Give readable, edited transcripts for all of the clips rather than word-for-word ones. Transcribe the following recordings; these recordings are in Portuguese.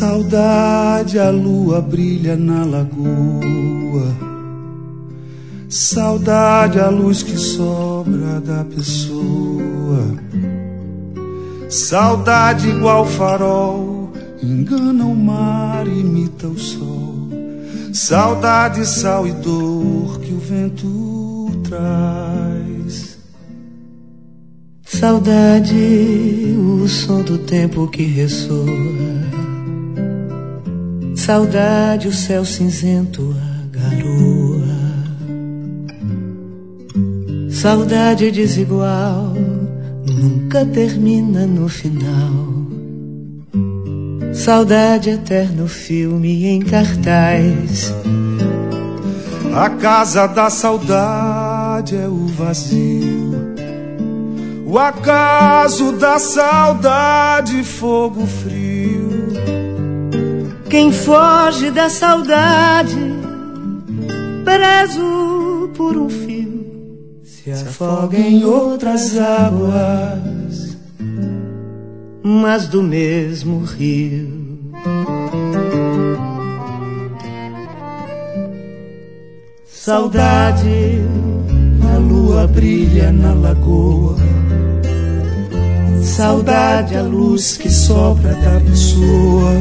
Saudade, a lua brilha na lagoa. Saudade, a luz que sobra da pessoa. Saudade igual farol, engana o mar, imita o sol. Saudade, sal e dor que o vento traz. Saudade, o som do tempo que ressoa. Saudade, o céu cinzento, a garoa. Saudade desigual, nunca termina no final. Saudade, eterno filme em cartaz. A casa da saudade é o vazio. O acaso da saudade, fogo frio. Quem foge da saudade, preso por um fio, se afoga em outras águas, mas do mesmo rio. Saudade, a lua brilha na lagoa. Saudade, a luz que sopra da pessoa.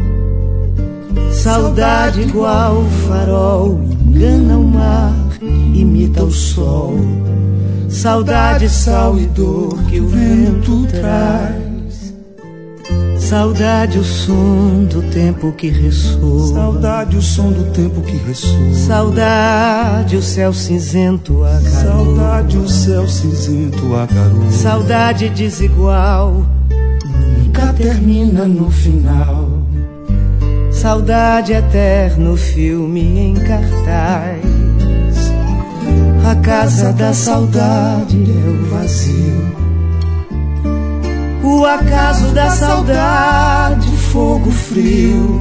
Saudade igual farol, engana o mar, imita o sol. Saudade, sal e dor que o vento traz. Saudade, o som do tempo que ressoa. Saudade, o som do tempo que ressoa. Saudade, o céu cinzento, a garoa. Saudade, o céu cinzento, a garoa. Saudade desigual, nunca termina no final. Saudade, eterno filme em cartaz. A casa da saudade é o vazio. O acaso da saudade, fogo frio.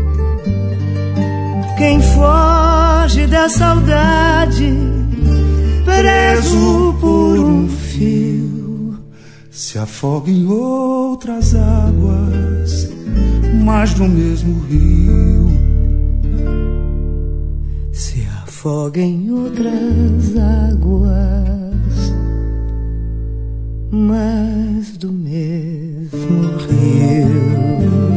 Quem foge da saudade, preso por um fio, se afoga em outras águas, mas no mesmo rio. Se afoga em outras águas, mas do mesmo rio.